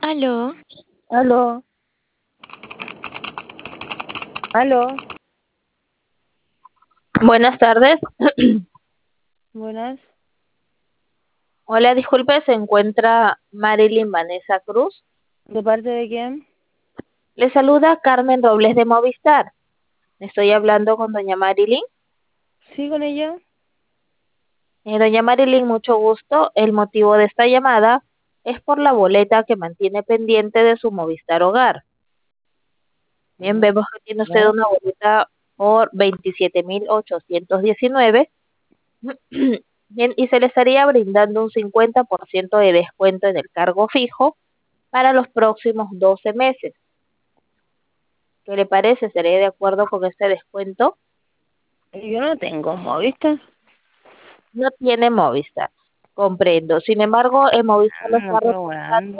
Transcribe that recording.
Aló, Aló, aló, Buenas tardes. buenas. Hola, disculpe, ¿se encuentra Marilyn Vanessa Cruz? ¿De parte de quién? Le saluda Carmen Robles de Movistar. Estoy hablando con doña Marilyn. ¿Sí, con ella? Doña Marilyn, mucho gusto. El motivo de esta llamada es por la boleta que mantiene pendiente de su Movistar Hogar. Bien, vemos que tiene usted ¿Ya? una boleta por 27.819. Bien, y se le estaría brindando un 50% de descuento en el cargo fijo para los próximos 12 meses. ¿Qué le parece? ¿Estaría de acuerdo con este descuento? Yo no tengo Movistar. No tiene Movistar, comprendo. Sin embargo, el Movistar lo No, está pero bueno.